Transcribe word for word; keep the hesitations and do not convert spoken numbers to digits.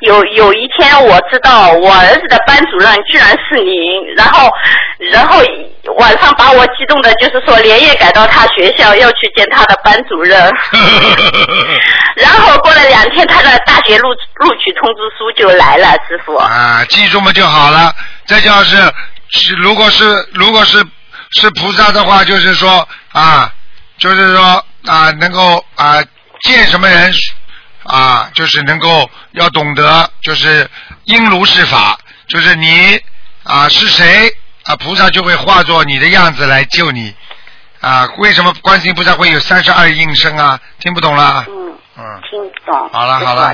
有有一天我知道我儿子的班主任居然是您，然后然后晚上把我激动的，就是说连夜赶到他学校要去见他的班主任。然后过了两天，他的大学录录取通知书就来了，师傅。 啊，记住嘛就好了。这就是是如果是如果是是菩萨的话，就是说啊，就是说啊，能够啊见什么人啊，就是能够要懂得，就是应如是法，就是你啊是谁啊，菩萨就会化作你的样子来救你啊。为什么观世音菩萨会有三十二应身啊？听不懂了？ 嗯嗯， 听不懂。 好了好了。